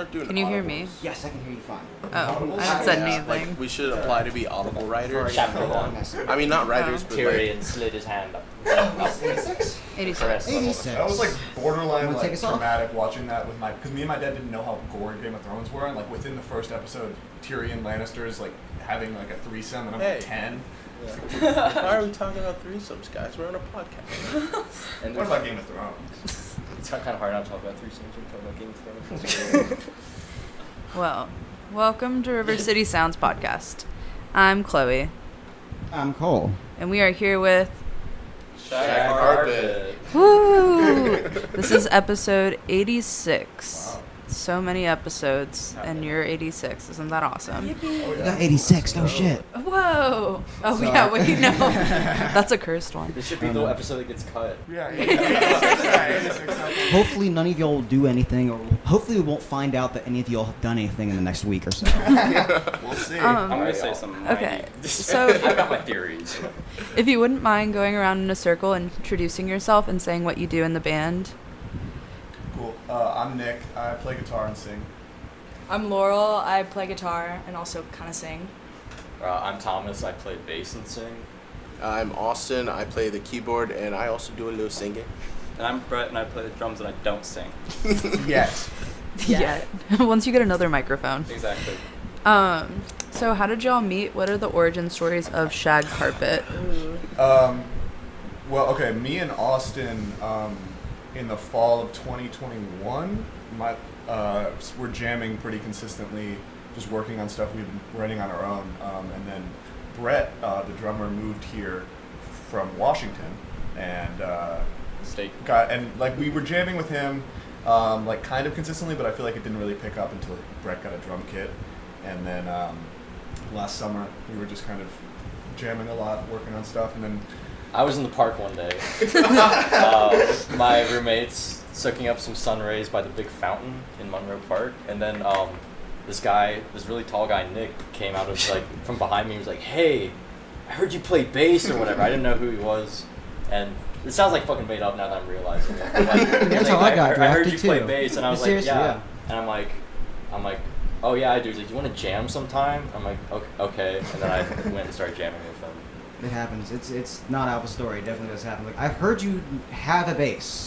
start doing Can you hear audibles. me? Yes, I can hear you fine. Oh, I haven't said anything. Like, we should apply to be Audible writers. Chapter one. I mean, not writers, but like... Tyrion slid his hand up. 86? 86. 86. That was like borderline Wanna take like us off? traumatic watching that with my, because me and my dad didn't know how gory Game of Thrones were, and like within the first episode, Tyrion Lannister's like having like a threesome, and I'm Hey. like 10. Why are we talking about threesomes, guys? We're on a podcast. And What about Game of Thrones? it's kind of hard not to talk about threesomes when talking about Game of Thrones. Well, welcome to River City Sounds Podcast. I'm Chloe, I'm Cole. and we are here with... Shag Carpet. Woo! This is episode 86. Wow. So many episodes, and you're 86. Isn't that awesome? Oh, We yeah. got 86, no shit. Whoa! Oh, So- yeah, wait, no. That's a cursed one. This should be the episode that gets cut. Yeah, 86. Hopefully none of y'all will do anything, or hopefully we won't find out that any of y'all have done anything in the next week or so. We'll see. I'm gonna say some. Okay, mighty- so I've got my theories. if you wouldn't mind going around in a circle and introducing yourself and saying what you do in the band. Cool. I'm Nick. I play guitar and sing. I'm Laurel. I play guitar and also kind of sing. I'm Thomas. I play bass and sing. I'm Austin. I play the keyboard, and I also do a little singing. And I'm Brett, and I play the drums, and I don't sing. Yes. Yeah. Once you get another microphone. Exactly. So how did y'all meet? What are the origin stories of Shag Carpet? Well, okay, me and Austin, in the fall of 2021, we're jamming pretty consistently, just working on stuff we've been writing on our own. And then Brett, the drummer, moved here from Washington, and State. we were jamming with him, like kind of consistently, but I feel like it didn't really pick up until Brett got a drum kit, and then last summer we were just kind of jamming a lot, working on stuff, and then. I was in the park one day. My roommates soaking up some sun rays by the big fountain in Monroe Park, and then this really tall guy, Nick, came out of like from behind me. He was like, "Hey, I heard you play bass or whatever." I didn't know who he was, and it sounds like fucking made up now that I'm realizing it. But, like, That's he's how I got I heard drafted, you play too. bass, and I was like, Seriously, yeah. yeah. And I'm like, oh yeah, I do. He's like, you want to jam sometime? I'm like, okay. And then I went and started jamming with him. It happens. It's not out of a story. It definitely does happen. Like, I've heard you have a bass.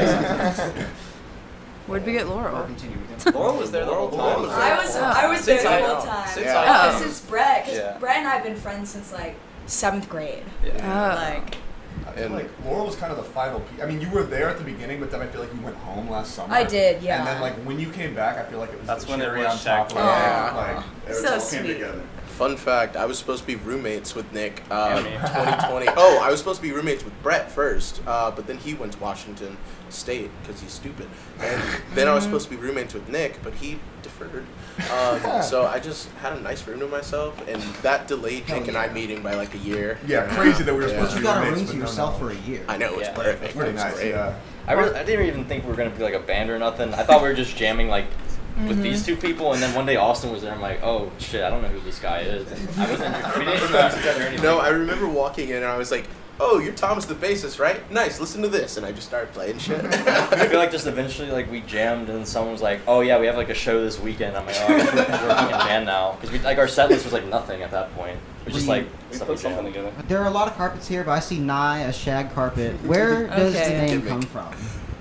Where'd we get Laurel? Continue. Laurel was there the whole time. was I was there Since the I whole know. time. Since I Oh, know. since Brett, because Yeah. Brett and I have been friends since like 7th grade. Yeah. Like, I feel And- like Laurel was kind of the final piece. I mean, you were there at the beginning, but then I feel like you went home last summer. I did, yeah. And then, like, when you came back, I feel like it was That's the when it cherry really on top shacked of it. up. Like, it So all sweet. came together. Fun fact, I was supposed to be roommates with Nick Yeah, me. 2020. Oh, I was supposed to be roommates with Brett first, but then he went to Washington State because he's stupid. And then I was supposed to be roommates with Nick, but he deferred. So I just had a nice room to myself, and that delayed Hell Nick and I yeah. mean by like a year. Yeah, crazy that we were Yeah. supposed to You be got a roommates, room but to no, yourself no. for a year. I know, it's Yeah. perfect. It's pretty It's nice, great. yeah. I didn't even think we were gonna be like a band or nothing. I thought we were just jamming like with these two people, and then one day Austin was there. I'm like, oh shit, I don't know who this guy is. And I wasn't. We didn't introduce each other or anything. No, I remember walking in and I was like, oh, you're Thomas the bassist, right? Nice, listen to this. And I just started playing shit. I feel like just eventually like we jammed, and someone was like, oh yeah, we have like a show this weekend. I'm like, oh, I guess we're a fucking band now, because we like our set list was like nothing at that point. It was just like We stuff put something jammed. together. There are a lot of carpets here, but I see Nye, a shag carpet. Where does the Okay. name come from?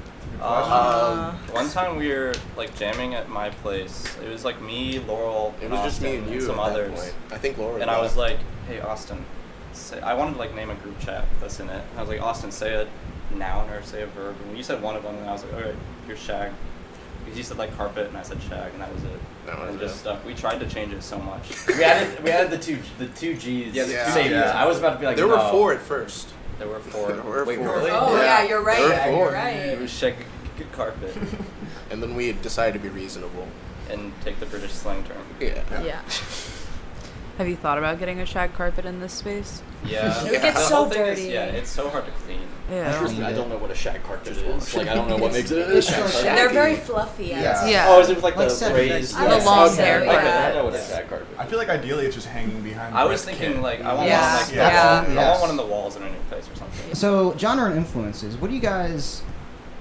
One time we were like jamming at my place. It was like me, Laurel, It was just me Austin, and you some at that others. point. I think Laura And I was like, hey Austin, I wanted to like name a group chat with us in it. And I was like, Austin, say a noun or say a verb. And you said one of them, and I was like, okay, you're shag. Because you said like carpet, and I said shag, and that was it. That was and it. just stuck. We tried to change it so much. We added the two G's. Yeah, the two Save Gs. it. I was about to be like, there were no. 4 at first. There were 4. There were Wait, 4. really? oh Yeah. yeah, you're right. There were Yeah, 4. you're It right. was shag carpet. And then we decided to be reasonable. And take the British slang term. Yeah. Yeah. Have you thought about getting a shag carpet in this space? Yeah. It gets The so whole thing is, dirty. yeah, it's so hard to clean. Yeah. Truthfully, I don't know what a shag carpet Just is. Like, I don't know what makes it a It's shag so carpet. They're very fluffy. I Yeah. would say. Yeah. Oh, is it with like Like the seven raised? I have The long seven, hair yeah. Okay, I carpet. know what a shag carpet is. I feel like ideally it's just hanging behind the I was Brett thinking kit. like I want Yeah. one like Yeah. I Yes. want one in the walls in a new place or something. So, genre and influences. What do you guys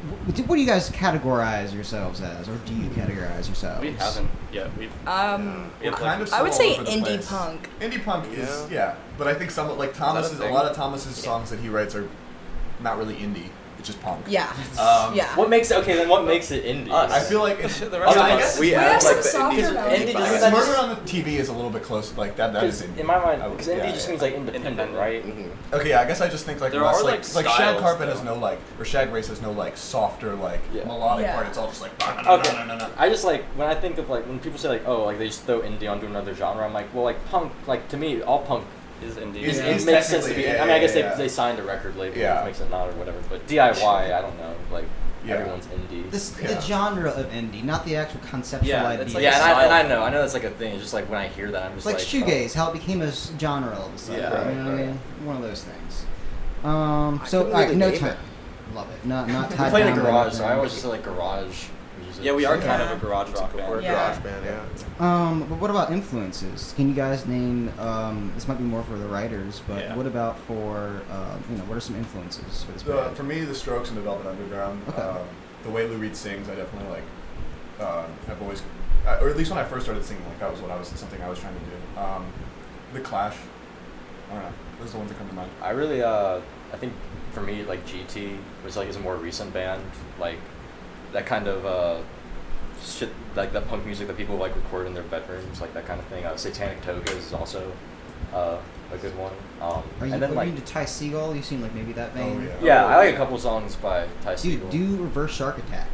what do you guys categorize yourselves as, or do you categorize yourselves? We haven't yet. We We're have kind of I would all say over the indie place. punk. Indie punk is but I think some like Thomas's a lot of Thomas's songs that he writes are not really indie. It's just punk. Yeah. Yeah. What makes it indie? I feel like The rest of I us- guess We We have have like some the softer indie. melodies. Indie vibe. doesn't that Murder just- on the TV is a little bit close. Like that is indie. in my mind, I would- because indie yeah, just yeah. means like independent, right? Mhm. Okay, I guess I just think like There less, are, like like, Shag styles, Carpet though. has no like, or Shag Race has no like softer like Yeah. melodic Yeah. part. It's all just like Okay. I just like when I think of like when people say like, oh, like they just throw indie onto another genre. I'm like, well, like punk, like to me, all punk is indie. Is- it is makes sense to technically, be. yeah, I mean, I guess yeah. they signed a record label, Yeah. which makes it not or whatever. But DIY, I don't know. Like Yeah. everyone's indie. The Yeah. genre of indie, not the actual conceptual Yeah, idea. it's like yeah, a and I style. know that's like a thing. It's just like when I hear that, I'm just like like shoegaze, how it became a genre all of a sudden. Yeah. you know what I Right. mean? One of those things. So, couldn't all right, really no name time. it. Love it. Not We tied play in a down by garage, so I nothing. always just say like garage music. Yeah, we are kind Yeah. of a garage rock We're a band. Yeah. garage band, yeah. But what about influences? Can you guys name? This might be more for the writers, but Yeah. what about for what are some influences for this band? For me, the Strokes and the Velvet Underground. Okay. The way Lou Reed sings, I definitely like. Have always, or at least when I first started singing, like that was something I was trying to do. The Clash. I don't know. Those are the ones that come to mind. I really, I think for me, like GT was like is a more recent band, like that kind of shit, like that punk music that people like record in their bedrooms, like that kind of thing. Satanic Togas is also a good one. Are you, and then are like you into Ty Segall? You seem like maybe that vein. yeah. yeah, I like a couple songs by Ty Dude, Segall. do Reverse Shark Attack.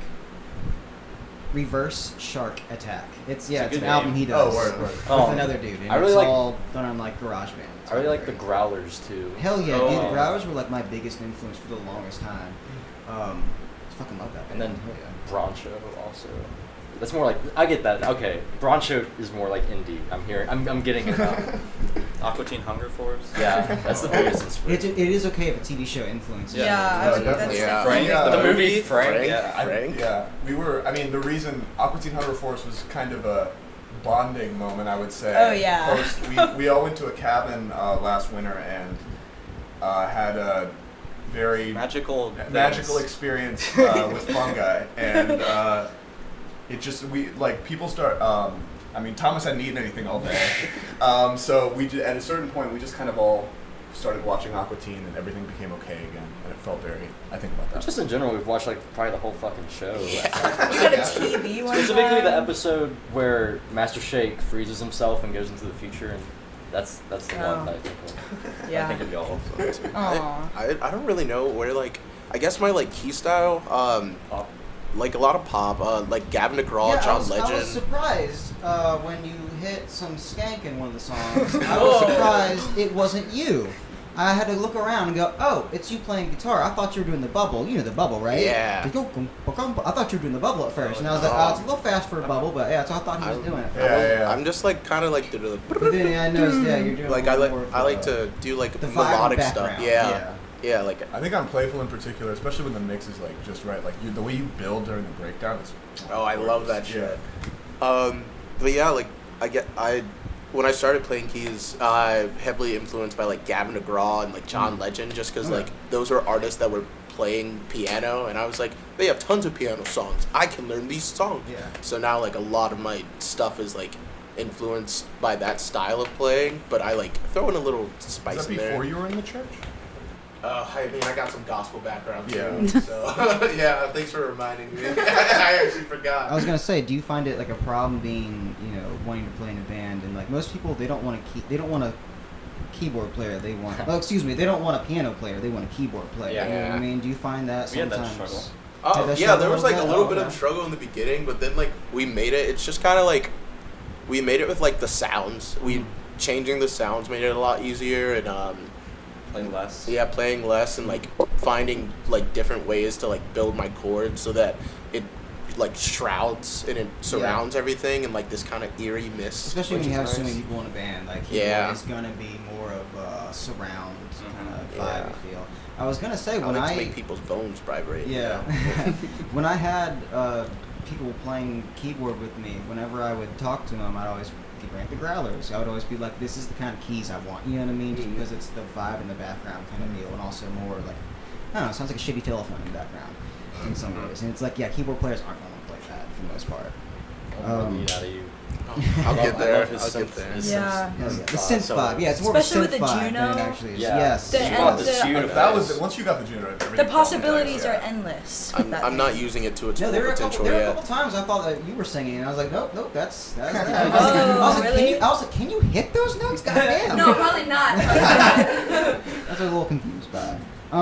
Reverse Shark Attack. It's a it's an good album name. he does. Oh, word. With Um, another dude. And I really it's like- all done on like GarageBand. It's I really really like the great. Growlers too. Hell yeah, Oh. dude. The Growlers were like my biggest influence for the longest time. I fucking love that And band. then Hell yeah. Broncho also. That's more like I get that. Okay, Broncho is more like indie. I'm getting it now. Aqua Teen Hunger Force. Yeah, that's the biggest It inspiration. is okay if a TV show influences. Yeah, you. I No, would, definitely, that's yeah. Frank, Yeah. the movie Frank. Yeah, Frank. Yeah, we were. I mean, the reason Aqua Teen Hunger Force was kind of a bonding moment, I would say. Oh, yeah. We all went to a cabin last winter and had a very magical experience with fungi, and it just people start. I mean, Thomas hadn't eaten anything all day, so at a certain point we just kind of all started watching Aqua Teen, and everything became okay again, and it felt very. I think about that. Just in general, we've watched like probably the whole fucking show. We had a TV one Specifically, the time. episode where Master Shake freezes himself and goes into the future, and that's the Oh. one that I think of. Yeah. I think of y'all. Aw. I don't really know where like I guess my like key style Pop. like a lot of pop like Gavin DeGraw, Yeah, John I was Legend. surprised when you hit some skank in one of the songs. I was surprised it wasn't you. I had to look around and go, oh, it's you playing guitar. I thought you were doing the bubble. You know the bubble, right? Yeah. I thought you were doing the bubble at first. And I was like, oh, it's a little fast for a bubble, but yeah, so I thought he was doing it. Yeah. I'm just like kind of like the But then I noticed, yeah, you're doing like a I little like more I of, like to do like the vibe in melodic the stuff. background. Yeah, like I think on Playful in particular, especially when the mix is like just right, like the way you build during the breakdown is. oh, I love that gorgeous. shit. But yeah, like when I started playing keys, heavily influenced by like Gavin DeGraw and like John Legend, just because like those were artists that were playing piano, and I was like, they have tons of piano songs. I can learn these songs. Yeah. So now like a lot of my stuff is like influenced by that style of playing, but I like throw in a little Is spice that in there. before you were in the church? I mean, I got some gospel background too, Yeah. so yeah. Thanks for reminding me. I actually forgot. I was gonna say, do you find it like a problem being, wanting to play in a band, and like most people, they don't want a keyboard player. They want, they don't want a piano player. They want a keyboard player. Yeah. You know what I mean? Do you find that We had that sometimes? struggle. Oh Had that yeah, struggle there was like a little bit okay. of struggle in the beginning, but then like we made it. It's just kind of like we made it with like the sounds. We changing the sounds made it a lot easier, and Playing less. yeah, playing less and like finding like different ways to like build my chords so that it like shrouds and it surrounds everything in like this kind of eerie mist. Especially when which you have is so nice. many people in a band, like Yeah. it's gonna be more of a surround kind of vibe. Yeah. I feel. I was gonna say I when like to make people's bones vibrate. you yeah, know? when I had people playing keyboard with me, whenever I would talk to them, I'd always rank the Growlers. I would always be like, this is the kind of keys I want. You know what I mean? Just because it's the vibe in the background kind of deal, and also more like, I don't know, it sounds like a shitty telephone in the background. in some ways, and it's like, yeah, keyboard players aren't going to play that for the most part. I'll get out of you. I'll get I there. love his I'll get synth- there. his Yeah. The synth synth so vibe, yeah, it's more Especially of a with synth the vibe than Juno. it actually is. Yeah. Yes. The- You want and this the- Juno That was phase. once you got the Juno. everything The felt possibilities better, are yeah. endless. I'm not using it to its No, full there were a potential couple yet. times I thought that you were singing, and I was like, nope, that's that. Oh, I was like, really? I was like, can you hit those notes? Goddamn. No, probably not. That's what I was a little confused by.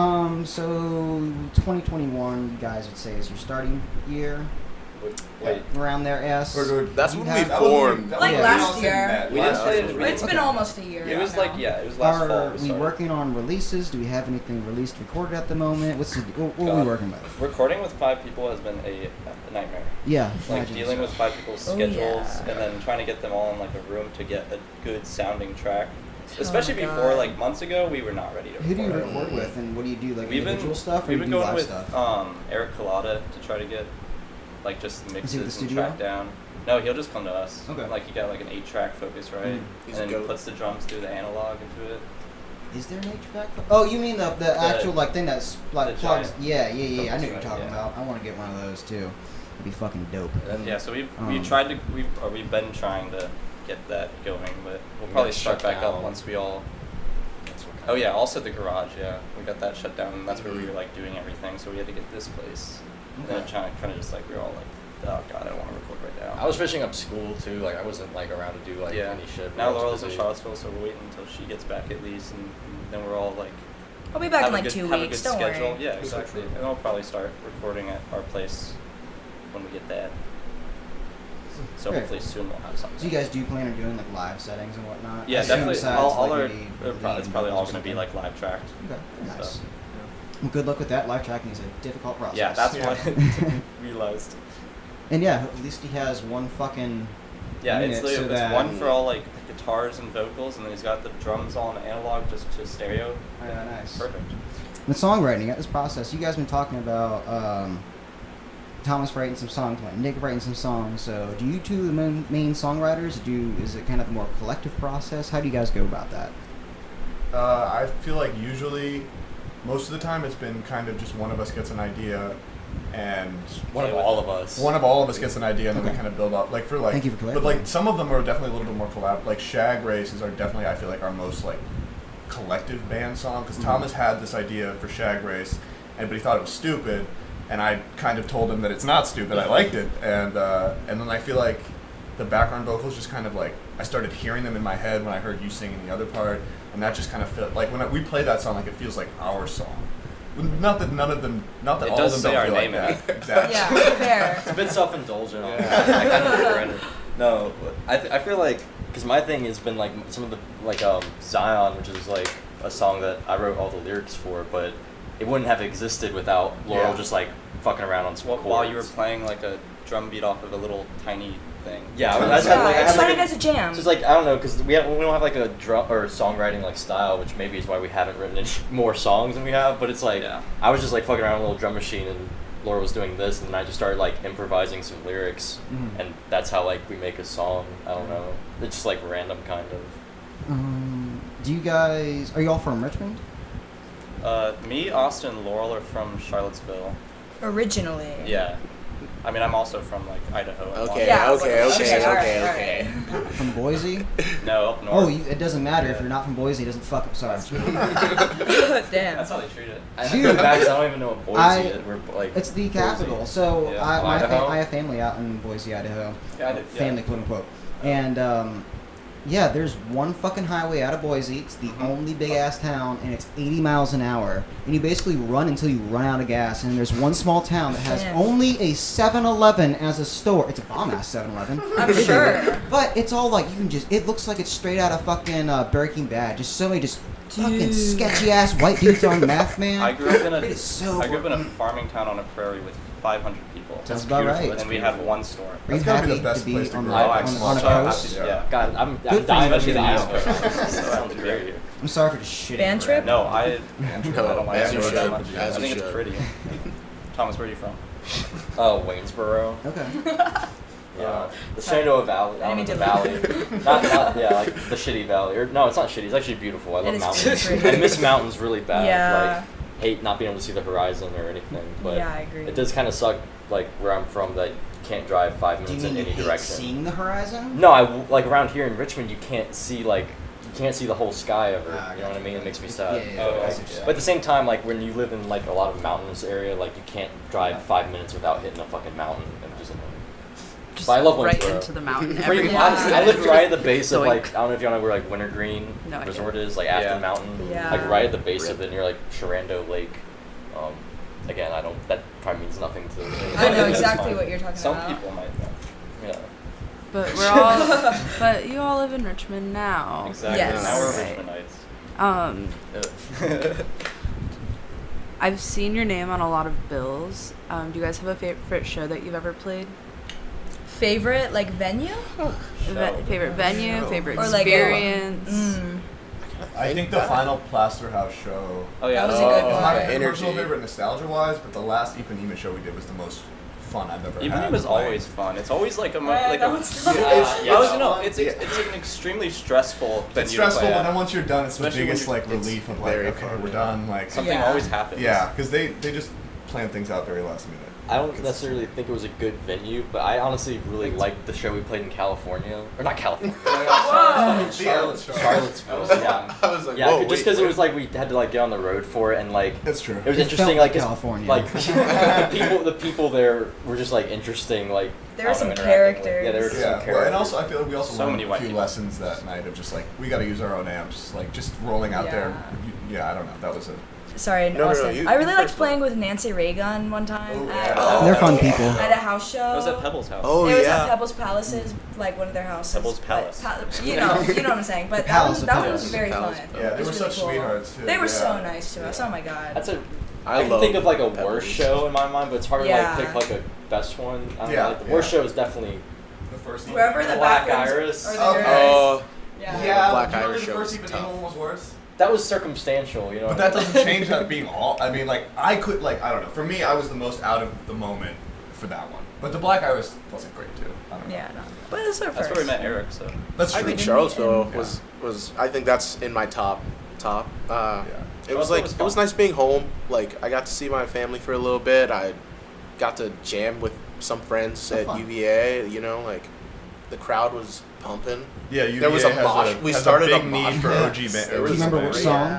So 2021, you guys would say is your starting year, Wait. around there, S. That's You when have- we formed. Like Yeah. last year. We didn't play it. It's been Okay. almost a year. It was now. like it was last fall. Are we started. working on releases? Do we have anything released, recorded at the moment? What are we God. working with? Recording with 5 people has been a nightmare. Yeah, Like imagine dealing so. with 5 people's Oh, schedules yeah. and then trying to get them all in like a room to get a good sounding track. Especially my before God. like months ago, we were not ready to Who do you record. record with, and what do you do, like We've been individual stuff, or we've do been you do going live with stuff? Eric Collada to try to get like just the mixes and studio? track down. No, he'll just come to us. Okay. Like he got like an 8-track Focusrite, Mm. He's and a then goat. puts the drums through the analog into it. Is there an HVAC? Oh, you mean the actual like thing that's like the plugs? giant Yeah. I know what you're Focusrite, talking yeah. about. I want to get one of those too. It'd be fucking dope. And Yeah, so we Um, tried to we've been trying to get that going, but we'll We probably got start shut back up down. once we all. that's what Oh yeah, also the garage. Yeah, we got that shut down, and that's where we Mhm. were like doing everything. So we had to get this place. And Okay. then kind of just like we were all like, oh god, I don't want to record right now. I was finishing up school too. Like I wasn't like around to do like yeah. any shit. Now I was Laurel's in busy. Charlottesville, so we're waiting until she gets back at least, and then we're all like I'll be back in have a like good, 2 have a weeks. good Don't schedule. worry. Yeah, exactly. And I'll probably start recording at our place when we get that. So Great. hopefully soon we'll have something. So you guys do plan on doing like live settings and whatnot? I Yeah, assume definitely. besides, All like, our, any it's lead probably all vocals going to be or like live tracked. something? Okay, nice. So. Well, good luck with that. Live tracking is a difficult process. Yeah, that's Yeah. what I realized. And yeah, at least he has one fucking. Yeah, unit it's so it's that- one for all like guitars and vocals, and then he's got the drums all on analog just to stereo. Yeah, nice. Perfect. The songwriting, this process, you guys been talking about Thomas writing some songs, like Nick writing some songs. So, do you two the main songwriters? Is it kind of a more collective process? How do you guys go about that? I feel like usually, most of the time, it's been kind of just one of us gets an idea, and One of all of us. one of all of us gets an idea, and then we Okay. kind of build up. Like for like, Thank you for but like clarifying. some of them are definitely a little bit more collab. Like Shag Races are definitely, I feel like, our most like collective band song because Mhm. Thomas had this idea for Shag Race, but he thought it was stupid, and I kind of told him that it's not stupid. I liked it, and then I feel like the background vocals just kind of like I started hearing them in my head when I heard you singing the other part, and that just kind of felt like when we play that song, like it feels like our song. Not that none of them, not that It all does of them say don't our feel name like in that. Exactly. Yeah, fair. It's a bit self-indulgent. Yeah. I kind of took it for granted. No, I feel like because my thing has been like some of the like Zion, which is like a song that I wrote all the lyrics for, but it wouldn't have existed without Laurel Yeah. just like fucking around on some chords. While you were playing like a drum beat off of a little tiny thing. Yeah, Turns I just out- had, like, I it had, like, started a- as a jam. So it's like I don't know because we don't have like a drum or songwriting like style, which maybe is why we haven't written any more songs than we have. But it's like Yeah. I was just like fucking around with a little drum machine, and Laura was doing this, and then I just started like improvising some lyrics, Mhm. and that's how like we make a song. I don't know. It's just like random kind of. Do you guys are you all from Richmond? Me, Austin, and Laurel are from Charlottesville. Originally. Yeah. I mean, I'm also from like Idaho. and Okay, Yeah, okay, okay, okay, all right, okay, all okay. From Boise? No, up north. Oh, it doesn't matter if Yeah. you're not from Boise. It doesn't fuck up. Sorry. Damn. That's how they treat it. I Dude, feel bad 'cause I don't even know what Boise I- is. We're like It's the Boise. capital. So Yeah. Idaho? I have family out in Boise, Idaho. Yeah, I did, yeah. Family, quote unquote. And yeah, there's one fucking highway out of Boise. It's the only big ass town, and it's 80 miles an hour. And you basically run until you run out of gas. And there's one small town that has Damn. only a 7-Eleven as a store. It's a bomb ass 7-Eleven. I'm sure. But it's all like you can just. It looks like it's straight out of fucking Breaking Bad. Just so many just fucking Dude. sketchy ass white dudes on meth, man. I grew up in a It is so I grew up in a fucking- farming town on a prairie with 500 people. That's about right. And we had one store. Are you That's gotta be happy the best to be place to on the grow up. on a So coast? happy- yeah. God, I'm Good for dying you. to be the Especially East the Coast. East Coast. Sounds great. I'm sorry for just shitting. Band on trip? it. No, I don't like as you it should, that much. as I you think it's should. pretty. Thomas, where are you from? Waynesboro. Okay. Yeah, the Shenandoah Valley. I Out need in the to valley. leave. not yeah, like the shitty valley. Or no, it's not shitty. It's actually beautiful. I love is mountains. pretty. I miss mountains really bad. Yeah. hate not being able to see the horizon or anything, but Yeah, I agree. it does kind of suck, like where I'm from, that you can't drive 5 Do you minutes mean in you any hate direction. seeing the horizon? No, like around here in Richmond, you can't see the whole sky ever. Ah, You know what I gotcha. mean? It makes me sad. Yeah, Oh, I see. see. But at the same time, like when you live in like a lot of mountainous area, like you can't drive 5 minutes without hitting a fucking mountain and just annoying. Just But I love right Winsboro. into the mountain. Pretty every honestly, I time. live right at the base of Doink. like, I don't know if y'all know where like Wintergreen No idea. Resort is, like Afton Yeah. Mountain. Yeah. Like right at the base of it near like Sharando Lake. Again, that probably means nothing to I know That's exactly fine. what you're talking Some about. people might know. Yeah. But we're all. But you all live in Richmond now. Exactly. Yes. Now we're Right. Richmondites. I've seen your name on a lot of bills. Do you guys have a favorite show that you've ever played? Favorite like venue? Favorite venue, Show. favorite Or like experience. I think the final Plaster House show. Oh yeah, That was that's a good It's one. not a Energy. personal favorite nostalgia-wise, but the last Ipanema show we did was the most fun I've ever Even had. it was Like, always fun. It's always like a That like was a. fun. I was no. fun. It's Yeah. it's like an extremely stressful venue It's stressful, to play but at. then once you're done, it's Especially the when biggest you're- like relief of like, very okay, fun, we're yeah. done. Like Something Yeah. always happens. Yeah, because they just plan things out very last minute. I don't necessarily think it was a good venue, but I honestly really liked the show we played in California. Or not California. Charlottesville. Yeah. I was like, Yeah, whoa, just wait, because it was like we had to like get on the road for it, and like That's true. it was It interesting. felt Like like it's- California. like the people there were just like interesting. Like There I were don't some know, interacting with- characters. Yeah, there were just some Yeah, characters. well, and also I feel like we also So learned many a white few people. lessons that night of just like we got to use our own amps, like just rolling out there. Yeah, I don't know. That was a Sorry, No, no, Austin. you- I really you liked first playing with Nancy Raygun one time Oh, at, yeah. They're fun people. at a house show. That was at Pebbles House. Oh, it was yeah. at Pebbles Palaces, like one of their houses. Pebbles but Palace. you know what I'm saying. But Palace that of one was Palace. very Palace. fun. yeah. It They was were really such cool. sweethearts too. They were yeah. so nice to us. Oh my god. That's a. I can love think of like a Pebbles. worst show in my mind, but it's hard Yeah. to like pick like a best one. I don't Yeah, know, like, the worst yeah. show is definitely The first Wherever the Black bathrooms Iris. or the Okay. girls. Oh, Yeah. Yeah, Black do you remember Irish the show first was Ipanema tough. one was worse. that was circumstantial, you know. But that doesn't change that being all. I mean, like I could like I don't know. For me, I was the most out of the moment for that one. But the Black Iris wasn't great too. I don't know. Yeah, no. But it's our That's first. where we met Eric. So That's I true. think didn't Charlottesville meet him. was I think that's in my top. Yeah. It was Charlottesville like was it was fun. nice being home. Like I got to see my family for a little bit. I got to jam with some friends That's at fun. UVA. You know, like the crowd was pumping. Yeah, UVA There was a has mosh. We has started a a big mosh need for pit. OG band. There was Do you remember some which great- song?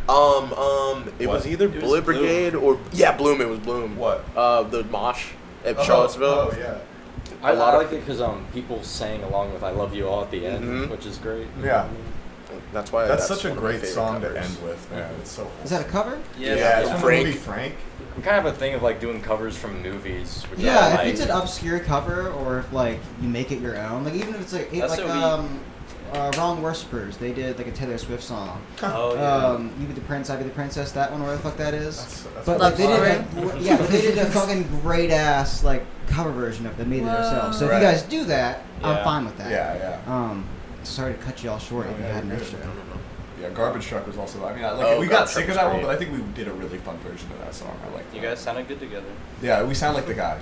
It was What? either It was Bullet Bloom. Brigade or Bloom. It was Bloom. What? The mosh at Charlottesville. Oh yeah. I, a lot I of liked it because people sang along with "I Love You All" at the end, Mhm. which is great. Yeah. That's why That's such a one of my great favorite song to covers. end with, man. It's so. Is that a cover? Yeah, Yeah, it's from Frank. the movie Frank. We kind of have a thing of like doing covers from movies. Which Yeah, I if like. it's an obscure cover or if like you make it your own, like even if it's like That's what Wrong Worshippers, they did like a Taylor Swift song. oh yeah. You be the prince, I be the princess. That one, where the fuck that is. That's But Love like they did, Story? yeah, but they did a fucking great ass like cover version of it. They made it themselves. So if Right. you guys do that, Yeah. I'm fine with that. Yeah. Sorry to cut you all short No, if you yeah, had an you're extra. good. Yeah, Garbage Truck was also. I mean, like Oh, we got Garbage sick of Truck that was one, great. but I think we did a really fun version of that song. I like. You that. guys sounded good together. Yeah, we sound like the guy.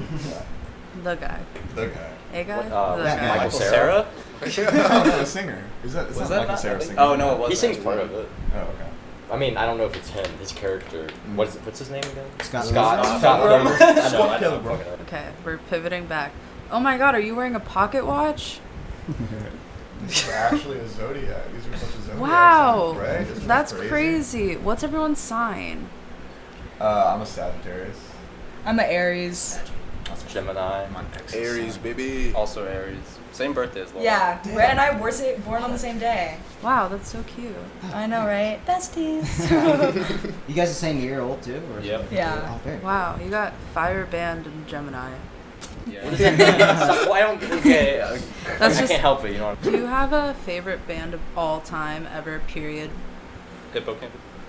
The guy. The guy. A guy? What, The that guy. guy. Michael Michael Cera? Sarah? The singer. Is that? It's Was not that Michael not- Cera I think- singing. Oh no, it was. He sings part of it. Oh okay. I mean, I don't know if it's him. His character. Mm. What's his name again? Scott Scott. Pilgrim? Scott Pilgrim. Pilgrim. I know. Scott I know. Pilgrim. Fucking up. Okay, we're pivoting back. Oh my god, are you wearing a pocket watch? These are actually a zodiac. These are such a zodiac. Wow. signs, right? Isn't that That's crazy. What's everyone's sign? I'm a Sagittarius. I'm an Aries. Gemini. I'm an X. Aries, baby. Also Aries. Same birthday as Laura. Yeah, Brett and I were born on the same day. Wow, that's so cute. I know, right? Besties. You guys the same year old too? Or is Yep. it- Yeah. Oh, very. Wow, you got Fire Band and Gemini. Yeah. What does that mean? Well, I don't. Okay. That's I just- can't help it. You know. Do you have a favorite band of all time ever, period? Hippocamp.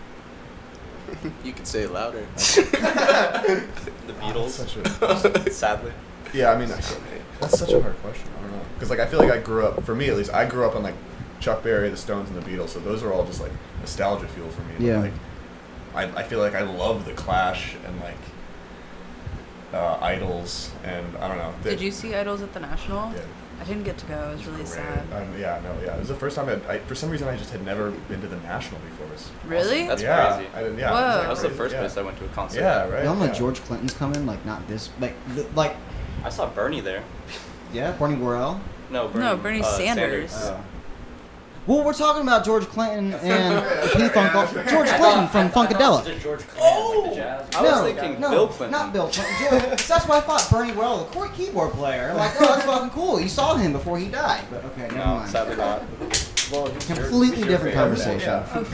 You could say it louder. The Beatles. Such a, Sadly. yeah, I mean, that's such a hard question. I don't know. Because, like, I feel like I grew up, for me at least, I grew up on, like, Chuck Berry, the Stones, and the Beatles, so those are all just, like, nostalgia fuel for me. But, Yeah. like, I feel like I love The Clash and, like, Idols, and I don't know. Did you see Idols at the National? Yeah. I didn't get to go. It was really sad. It was the first time for some reason I just had never been to the National before. It was Really? That's yeah, crazy. I didn't, Whoa. That was the crazy, first yeah. place I went to a concert. Yeah, right. Y'all know yeah. George Clinton's coming, like not this, like I saw Bernie there. yeah, Barney Worrell. No, Bernie. No, Bernie Sanders. Well, we're talking about George Clinton and P Funk. George Clinton from Funkadelic. George Clinton, like the jazz. I was thinking Bill Clinton. Not Bill Clinton. George, that's why I thought Bernie Worrell, the keyboard player. I'm like, oh, that's fucking cool. You saw him before he died. But okay, never No, mind. sadly not. Well, Completely different conversation. Yeah. Oh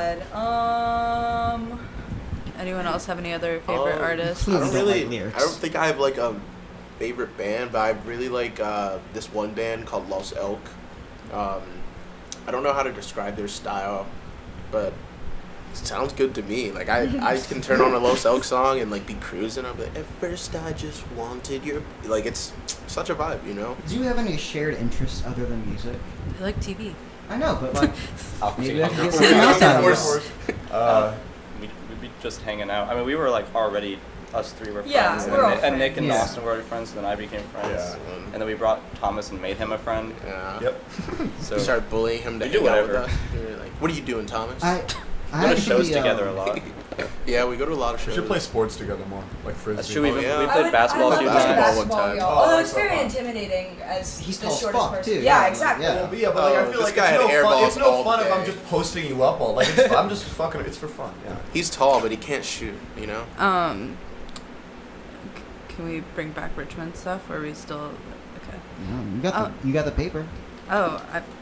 God. Anyone else have any other favorite artists? I don't Please don't really. like lyrics. I don't think I have like a favorite band, but I really like this one band called Los Elk. I don't know how to describe their style, but it sounds good to me. Like I can turn on a Los Elk song and like be cruising. I'm like, at first I just wanted your like. It's such a vibe, you know. Do you have any shared interests other than music? I like TV. I know, but like maybe I Hunger can get Force. something else out of Of this. course. We'd be just hanging out. I mean, we were like already, us three were friends. Yeah, and, we're all and Nick and friends. Austin were already friends, and then I became friends. Yeah. And then we brought Thomas and made him a friend. Yeah. Yep. So We started bullying him to We do hang out with whatever. us. We were like, what are you doing, Thomas? I we go to shows actually, together a lot. Yeah, we go to a lot of We shows. should play sports together more, like frisbee. That's true. We, Oh, yeah. we played basketball a few basketball times. one time. Although it's so very fun. intimidating as He's the tall as shortest fuck, person. too. Yeah, Yeah, exactly. yeah. Well, yeah, but like, I Oh, feel this like guy it's had no air fun. balls It's no all fun if day. I'm just posting you up all. Like, it's, I'm just fucking. It's for fun. Yeah. He's tall, but he can't shoot. You know. Can we bring back Richmond stuff? Or are we still okay? No, you got the paper. Oh,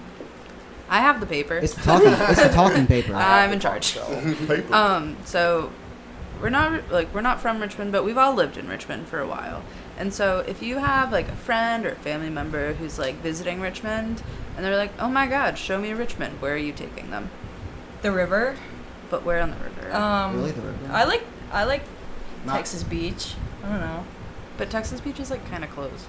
I have the paper. It's the talking paper. I'm in charge. Paper. So we're not from Richmond, but we've all lived in Richmond for a while. And so if you have like a friend or a family member who's like visiting Richmond and they're like, "Oh my god, show me Richmond." Where are you taking them? The river. But where on the river? Really, the river? I like Not- Texas Beach. I don't know. But Texas Beach is like kind of closed.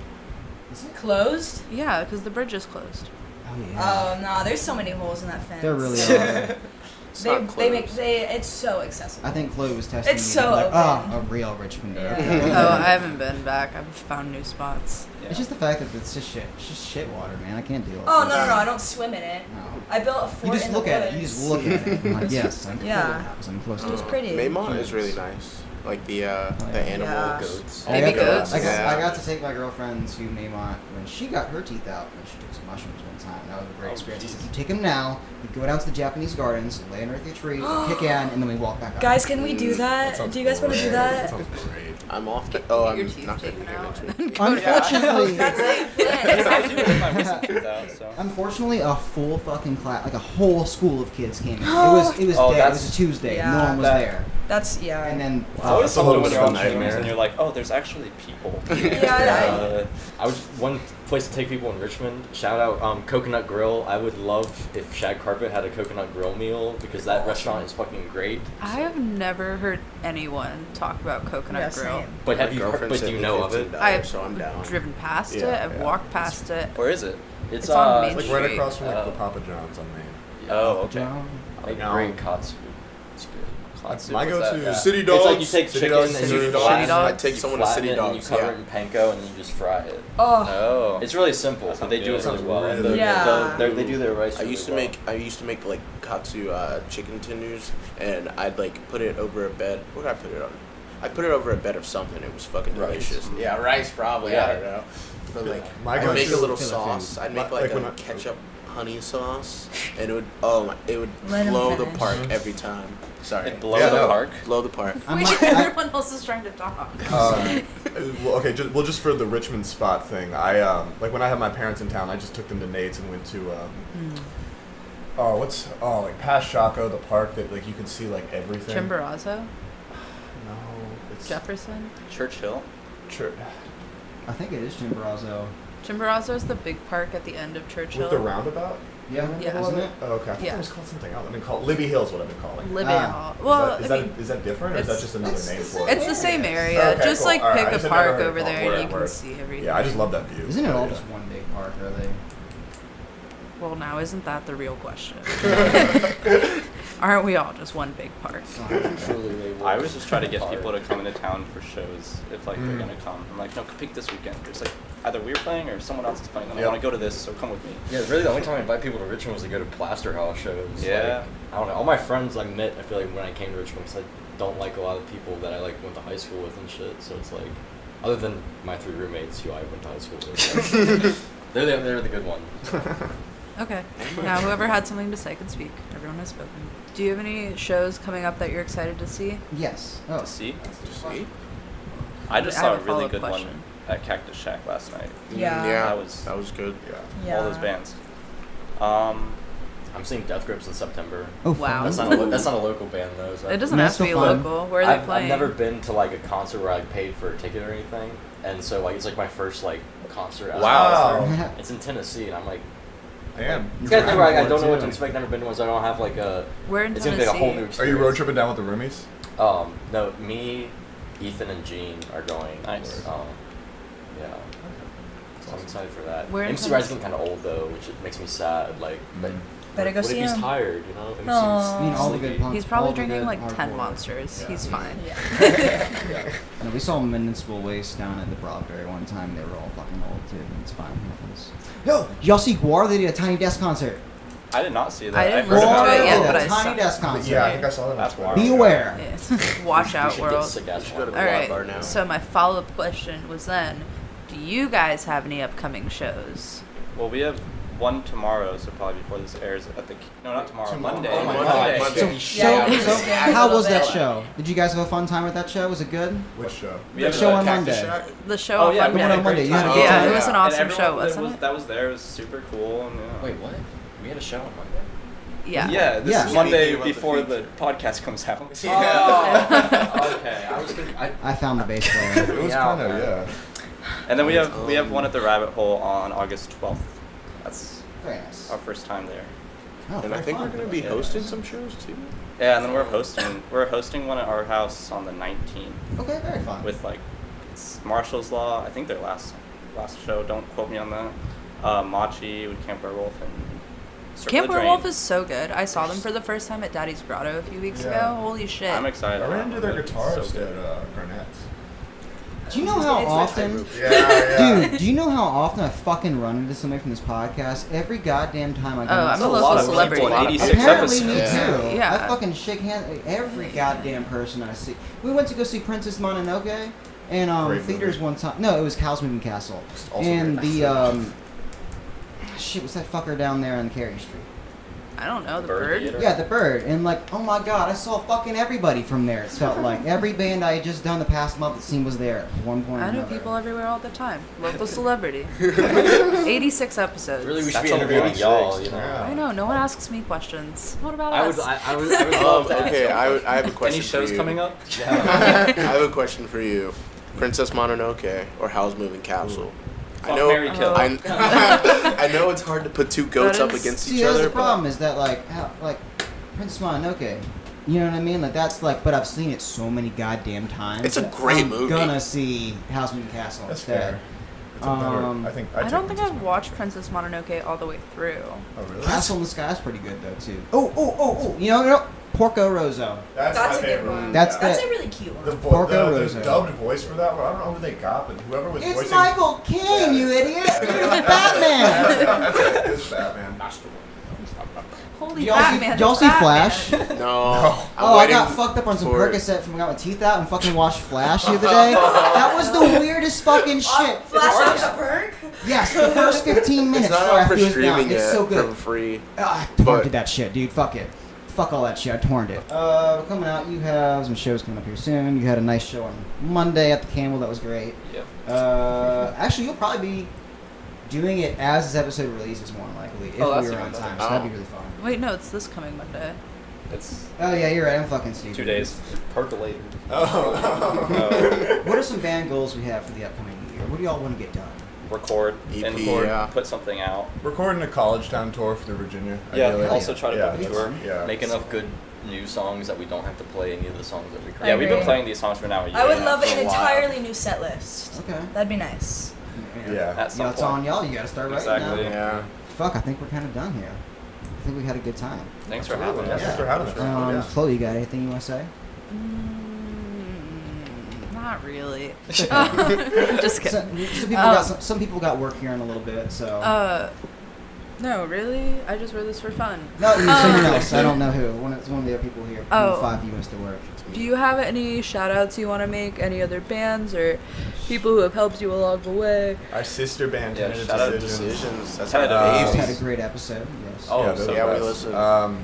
Closed? Yeah, because the bridge is closed. Oh yeah. Oh no, there's so many holes in that fence. There really are. It's They, not they make closed. it's so accessible. I think Chloe was testing It's me. so like, open. a real Richmonder. Oh, I haven't been back. I've found new spots. Yeah. It's just the fact that it's just shit. It's just shit water, man. I can't deal with Oh it. no, I don't swim in it. No. I built a You fort just in look the at woods. it. You just look at it. I'm like, yes, I'm Yeah. close. I'm close It to was it. pretty. Maymont is really nice. Like the animal Yeah. goats. Baby goats. I Yeah. got to take my girlfriend to Maymont when she got her teeth out when she took some mushrooms one time. That was a great Oh, experience. He said, geez. you take them now, you go down to the Japanese gardens, lay underneath a tree, kick in, and then we walk back up. Guys, can we do that? Do you guys want to do that? sounds great. I'm off. Oh, Get your I'm teeth not taken gonna out. get into it. Unfortunately, That's like I do have my wisdom tooth out, so. unfortunately, a full fucking class, like a whole school of kids came in. It was Oh, dead. It was that's- a Tuesday. Yeah. No one was That- there. That's yeah. And then It's always It's a something little when you're on bit of a shrooms nightmare. and you're like, oh, there's actually people. Yeah, I was one place to take people in Richmond. Shout out Coconut Grill. I would love if Shag Carpet had a coconut grill meal because that restaurant is fucking great. I have never heard anyone talk about Coconut Yeah, Grill. same. But have My you heard, girlfriend but sent do you me know of it? $15, I've so I'm down. driven past it. Yeah, I've yeah. walked past it. Where is it? It's on Main It's like Street. right across from like the Oh. Papa John's on Main. Oh, okay. John, Like No. great katsu. It's good. Katsu, My what's go-to that? is City It's like you Dogs. take City chicken Dogs, and City you Dogs. flatten Dogs. it, I take you someone to flatten City it, and you Dogs, cover yeah. it in panko and then you just fry it. Oh, Oh. It's really simple, That but they sounds do it good. really well. And Sounds Yeah. they do their rice. I used to really make like katsu chicken tenders, and I'd like put it over a bed. What did I put it on? I put it over a bed of something. It was fucking Rice. delicious. Yeah, rice probably. Yeah. I don't know. But like, My I'd make a go-to- little Feel like sauce. food. I'd make My- like like when a I- ketchup honey sauce, and it would Let 'em blow the finish. park every time. Sorry, It blows Yeah, the no. park. blow the park. I'm Wait, like, I, everyone else is trying to talk. Well, okay, just for the Richmond spot thing, I like when I had my parents in town, I just took them to Nate's and went to like past Shaco, the park that like you can see like everything. Chimborazo? No, it's Jefferson? Churchill. Church I think it is Chimborazo. Chimborazo is the big park at the end of Churchill. with the roundabout. Yeah, Yeah. isn't it? Oh, okay. I thought Yeah. it was called something else. I've been called Libby Hill's what I've been calling. Libby Ah. Hall. Well, is I mean, that different, or is that it's- just another it's name the for same it? it's the same area. Okay, Just cool. like All right, I pick a just had never park heard it over called there and you word. can see everything. Yeah, I just love that view. Isn't it all Yeah. just one big park, are they? Well, now isn't that the real question? Aren't we all just one big part? Truly, they will I was just trying to get apart. people to come into town for shows if like they're gonna come. I'm like, no, pick this weekend. It's like either we're playing or someone else is playing. And I Yep. want to go to this, so come with me. Yeah, really the only time I invite people to Richmond was to go to Plaster House shows. Yeah. Like, I don't know. All my friends I met, I feel like when I came to Richmond, because I don't like a lot of people that I like went to high school with and shit. So it's like, other than my 3 roommates who I went to high school with, like, they're the good ones. Okay. Now, whoever had something to say can speak. Everyone has spoken. Do you have any shows coming up that you're excited to see? Yes. Oh. To see, See? I just I saw have a a really follow-up good question. one at Cactus Shack last night. Yeah. Yeah. That was good. Yeah. all those bands. I'm seeing Death Grips in September. Oh, Wow. That's not a local band though. So It doesn't That's have to be still fun. local. Where are they I've playing? never been to like a concert where I paid for a ticket or anything, and so like it's like my first like concert. as a Wow. concert. It's in Tennessee, and I'm like, Damn. it's kind of thing where I don't know what to too. expect. Never been to one, so I don't have like a. We're in It's gonna be like a whole new Tennessee. experience. Are you road tripping down with the roomies? No, me, Ethan, and Gene are going. Nice. Yeah. So I'm excited for that. Where in MC Ride's Tennessee? getting kind of old though, which it makes me sad. Like, but Better go what see if he's him. tired? You know. Aw. I mean, all the good punks. He's all probably the drinking good like 10 hardcore. monsters. Yeah. He's fine. Yeah. No, we saw Municipal Waste down at the Broadberry one time. They were all fucking old too. It's fine. Yo, y'all see Guar? They did a Tiny Desk concert. I did not see that. I didn't heard listen about to it it. yet, did but a I Tiny saw- Desk concert. Yeah, I think I saw that. That's on Twitter. wild. Be aware. Yeah. Watch we out, should world. Get sick ass We should go to one. the All Wild right. Bar now. So my follow-up question was then, do you guys have any upcoming shows? Well, we have one tomorrow, so probably before this airs at the. No, not tomorrow. Tomorrow. Monday. Oh my God. Monday. So, Yeah, so yeah, how a little was that bit. show? Did you guys have a fun time with that show? Was it good? Which show? We The have show a on Cactus Monday. Shack? The show Oh on yeah, Monday. we had a on great Monday. You had a time. good Yeah, time? it was an And awesome everyone show, that wasn't was, it? That was there. It was super cool. And, yeah. Wait, what? We had a show on Monday. Yeah. Yeah, this Yeah. is Monday Speaking about the before the future. podcast comes out. Oh, okay. I was thinking. I found the bass player. It was Yeah, kind of, okay. yeah. And then we have one at the Rabbit Hole on August 12th. That's Very nice. our first time there. Oh, And I very think fun. we're going to be Yeah. hosting some shows too. Yeah, and then we're hosting one at our house on the 19th Okay, very fun. with like it's Marshall's Law. I think their last show. Don't quote me on that. Machi with Camp Werewolf and Circle Camp the Drain. Werewolf is so good. I saw them for the first time at Daddy's Grotto a few weeks Yeah. ago. Holy shit. I'm excited. I ran into their It's guitarist so good. at Garnett's. Do you know how often, Yeah. dude? Do you know how often I fucking run into somebody from this podcast? Every goddamn time I go. Oh, on I'm this- a a local lot of celebrity. people in 86 Apparently, me episodes. too. Yeah. I fucking shake hands with every goddamn person I see. We went to go see Princess Mononoke in Great theaters movie. one time. No, it was Howl's Moving Castle. Also And great. the shit, what's that fucker down there on Carey Street? I don't know. The Bird bird? Theater? Yeah, the Bird. And like, oh my god, I saw fucking everybody from there. It felt like every band I had just done the past month, it seemed was there at one point. or I know another. people everywhere all the time. Local celebrity. 86 episodes. Really, we should That's be a interviewing lot. y'all. You know. Yeah. I know. No one asks me questions. What about I us? would. I would love to. Okay, I have a question Any shows for you. coming up? I have a question for you. Princess Mononoke or Howl's Moving Castle? I Fuck, know. marry, kill. I know it's hard to put two goats That up is- against See, each that's other. the problem is that like Princess Mononoke, you know what I mean? Like that's like, but I've seen it so many goddamn times. It's a that great I'm movie. Gonna see House Moving Castle That's instead. fair. It's a better, Um, I think. I don't think Princess I've watched Princess Mononoke all the way through. Oh really? Castle in the Sky is pretty good though too. Oh! You know, Porco Rosso. That's That's my a good favorite one. movie. That's yeah. That's the- a really cute The, one. Porco the Rosso. dubbed voice for that one. I don't know who they got, but whoever was It's voicing. Michael Caine, you idiot! It's Batman. It's Batman. Holy Y'all Batman! see, y'all it's see Batman. Flash? No. No. Oh, I waiting got fucked up on some for- Percocet from got my teeth out and fucking watched Flash the other day. That was the weirdest fucking shit. Flash on the perk? Yes, the first 15 minutes It's not before I out for threw it down. streaming It's yet so good. for free. I But- torrented that shit, dude. Fuck it. Fuck all that shit. I torrented it. Coming out, you have some shows coming up here soon. You had a nice show on Monday at the Camel. That was great. Yep. Actually, you'll probably be doing it as this episode releases, more than likely, if Oh, we that's were even on better. time. So that'd be really fun. Wait, no, it's this coming Monday. It's Oh yeah, you're right. I'm fucking stupid. 2 days. Percolator. Oh. What are some band goals we have for the upcoming year? What do y'all want to get done? Record EP, and yeah. put something out. Recording a college town tour for Virginia. Yeah. ideally. Also try to Yeah, book a that's- tour. Yeah. Make enough good new songs that we don't have to play any of the songs that we I create. Yeah, we've been agree. playing these songs for now a year. I would now, love for an a while. entirely new set list. Okay. That'd be nice. Yeah. At some Yeah, it's point. on y'all. You gotta start writing Exactly. now. Yeah. fuck, I think we're kind of done here. I think we had a good time. Thanks for having us. Thanks for having us. Chloe, you got anything you want to say? Not really. Just kidding. Some people got work here in a little bit, so. No, really? I just wrote this for fun. No, someone else. I don't know who. It's one of the other people here. Oh. 5 of you wants to work. Do you have any shout outs you want to make? Any other bands or people who have helped you along the way? Our sister band, Yeah, Tentative shout out Decisions. That's Tentative our Just babies. had a great episode. Yes. Oh, yeah, so they're yeah, the we best. listen.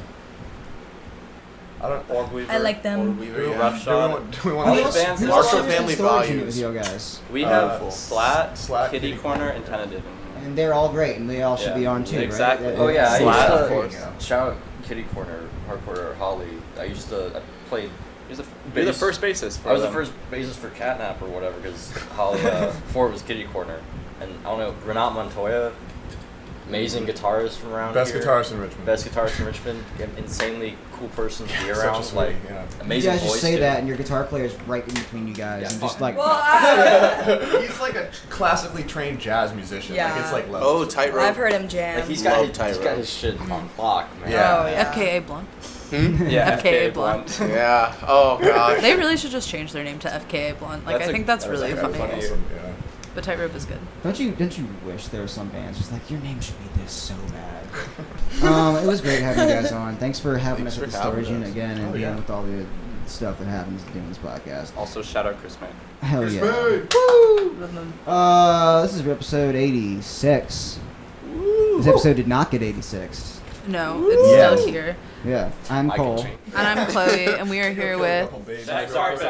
I don't. Orb Weaver. I like them. Weaver, Blue yeah. Rough Shot. Do we All want these to bands. Who's Marshall also in Family storage unit Values. with you guys? We have Slat, Slat, Kitty Kitty Corner, and Tentative. And they're all great, and they all should Yeah, be on too, exactly. right? Oh yeah, I Slat, used of to course. shout out Kitty Corner, Hardcore Holly. I played. You're the bass. first bassist for I was them. the first bassist for Catnap or whatever because Holly before it was Kitty Corner, and I don't know Renat Montoya, amazing guitarist from around Best here. guitarist in Richmond. Best guitarist in Richmond, insanely cool person to be Such a around. sweetie, Like yeah. You amazing guys voice. just say too. that, and your guitar player's right in between you guys, Yeah, and just fuck. like. He's like a classically trained jazz musician. Yeah. Like it's like level. Oh, Tightrope. I've heard him jam. Like he's Love got Tightrope. his shit on lock, man. Yeah. Oh, yeah. FKA Blunt. Yeah, FKA FKA Blunt. Yeah. Oh gosh. They really should just change their name to FKA Blunt. Like, I think that's really actually funny. funny. Yeah. But Tightrope is good. Don't you wish there were some bands just like your name should be this so bad? It was great having you guys on. Thanks for having us at Thanks the for storage having unit us. again and Oh, dealing yeah. with all the stuff that happens doing this podcast. Also, shout out Chris May. Hell Chris yeah! May. This is episode 86. This episode did not get 86. No, it's Yes. still here. Yeah, I'm I can Cole. change. And I'm Chloe, and we are here with. Sorry,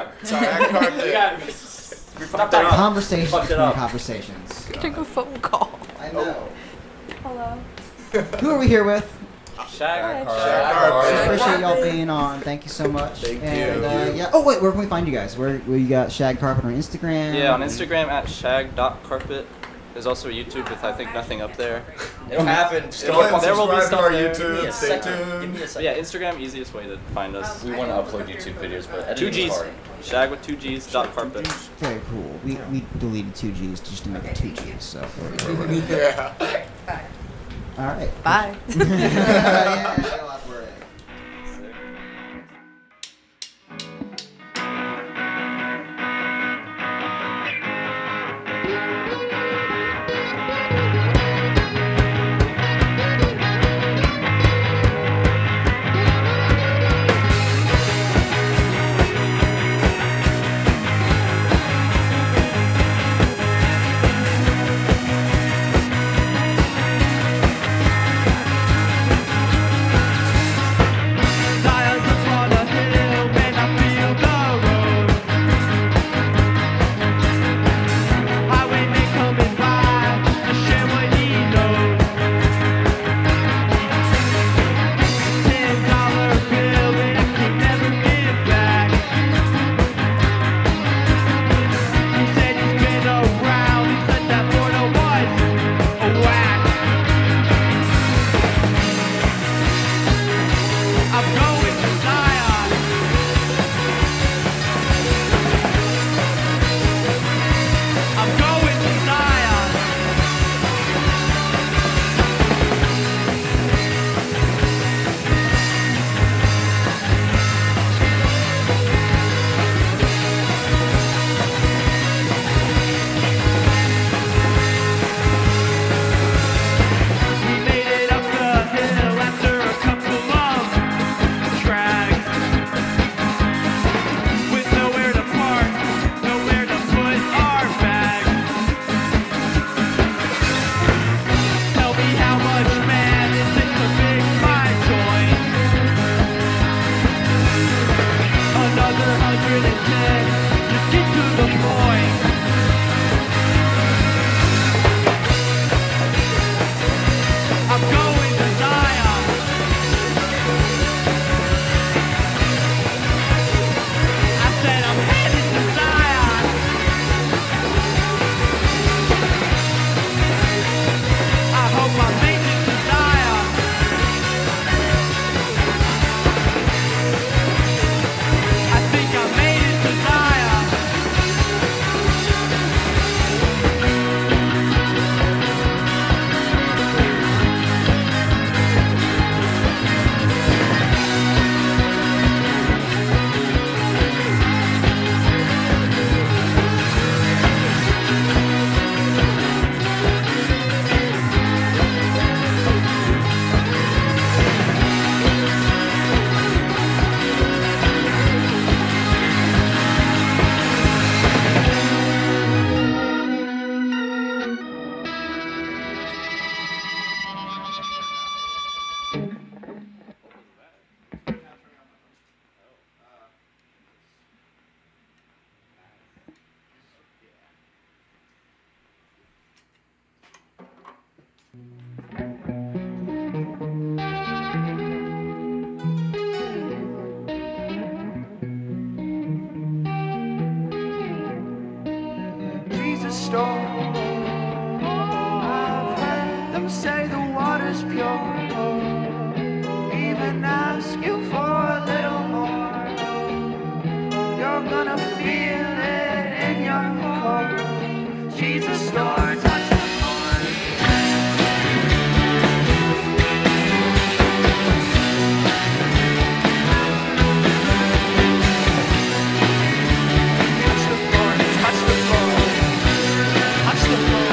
Conversations Fucked it between up. conversations. Take a phone call. I know. Hello. Who are we here with? Shag. I appreciate y'all being on. Thank you so much. Thank and, you. yeah. Oh wait, where can we find you guys? Where you got Shag Carpet on Instagram? Yeah, on Instagram at shag.carpet. There's also a YouTube with I think nothing up there. It'll happen. Go ahead and There will be subscribe to stuff our there. Give me YouTube. a Stay second. Give tuned. me a But second. yeah, Instagram easiest way to find us. We want to upload YouTube videos, but Two editing is G's. hard. Shag with 2G's dot carpet. Very cool. We deleted 2 G's just to make it 2 G's. So. Yeah. All right. Bye. Yeah. say the water's pure, even ask you for a little more, you're gonna feel it in your core. Jesus, Lord, touch the floor. Touch the floor, touch the floor, touch the floor.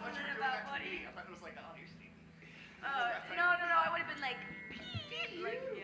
No, I would have been like,